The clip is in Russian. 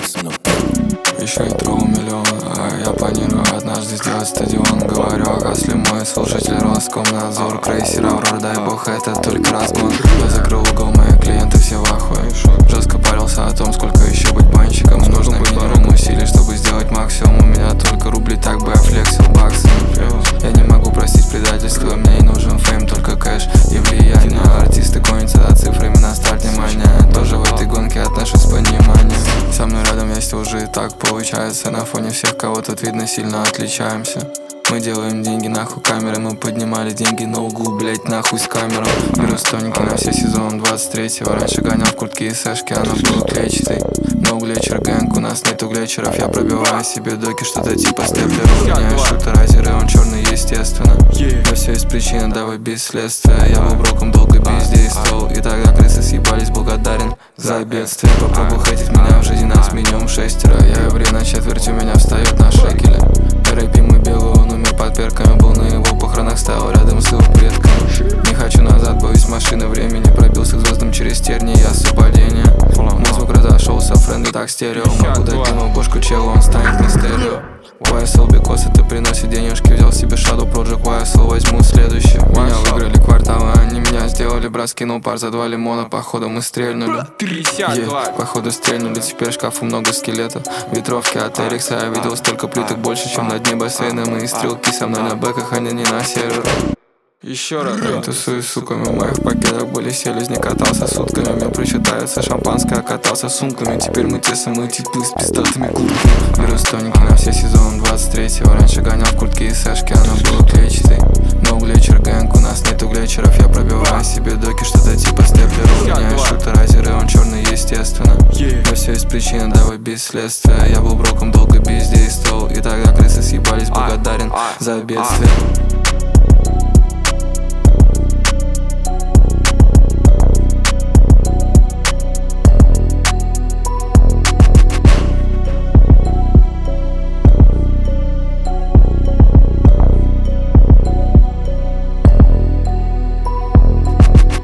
Еще и тру миллион, а я планирую однажды сделать стадион. Говорю, если мой слушатель Роскомнадзор, крейсер Аврора, дай бог, это только разгон. Я закрыл угол, мои клиенты все в ахуе. Жестко парился о том, сколько еще быть банщиком. Нужно минимум усилий, чтобы сделать максимум. У меня только рубли, так бы я флексил баксами. Я не могу простить предательство, мне не нужен фейм, только кэш и влияние. Артисты гонятся за цифрами на старт, внимания. Тоже в этой гонке отношусь с пониманием. Со мной рядом есть уже и так получается. На фоне всех, кого тут видно, сильно отличаемся. Мы делаем деньги, нахуй камеры. Мы поднимали деньги на углу, блять, нахуй с камерой. Беру стоники на все сезон 23-го. Раньше гонял в куртке и сэшки, она была клетчатой. Но глечер гэнг, у нас нету глечеров. Я пробиваю себе доки, что-то типа степлеров. Меняю шутер, азеры, он черный, естественно. Но все есть причина, давай без следствия. Я был броком, долго бездействовал. И тогда крысы съебались, благодарен за бедствие. Попробуй хейтить меня в жизни, нас минимум 6. Я еврей на четверть, у меня встает на шекеле. Рэпи мы белую, он умер под перками. Был на его похоронах, стоял рядом с его предками. Не хочу назад, боюсь машины времени. Пробился к звездам через терни, я с падения. Мой звук разошелся, френды так стерео. Могу дать ему бошку челу, он станет не стерео. YSL, because это приносит денежки. Взял себе Shadow Project, YSL, возьму следующий. Меня выиграли кварталы, они меня сделали. Брат скинул пар за 2 лимона, походу мы стрельнули. Походу стрельнули, теперь в шкафу много скелетов. Ветровки от Эрикса, я видел столько плиток больше, чем на дне бассейна. Мои стрелки со мной на бэках, они не на серверах. Еще раз я тусуюсь с суками, в моих пакетах были селезни, катался сутками. Мне причитается шампанское, катался с сумками. Теперь мы те самые типы с пиздатыми куртками. Беру стоники на все сезон 23-го. Раньше гонял в куртке и сэшки, она была клетчатой. Но глечер гэнг, у нас нету глечеров. Я пробиваю себе доки, что-то типа степлеров. Меняю шутер, азеры, он черный, естественно. Но все есть причина, давай без следствия. Я был броком, долго бездействовал. И тогда крысы съебались, благодарен за бедствие.